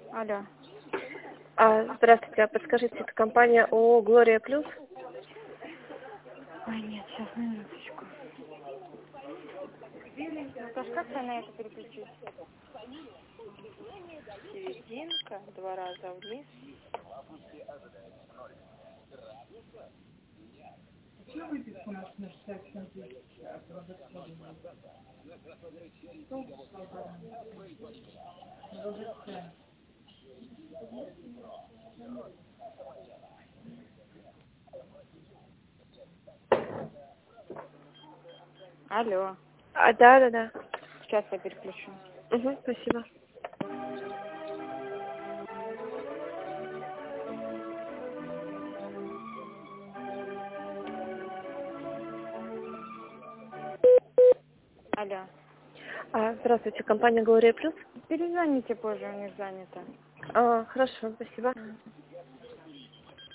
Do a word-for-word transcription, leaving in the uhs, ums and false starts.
Алло. А, здравствуйте, а подскажите, это компания ООО «Глория Плюс»? Ой, нет, сейчас, минуточку. Наташ, как я на это переключусь? Серединка, два раза вниз. Алло. А, да, да, да. Сейчас я переключу. Угу, спасибо. Алло. А, здравствуйте, компания «Глория Плюс»? Перезвоните позже, у них занято. А, хорошо, спасибо. Мгм.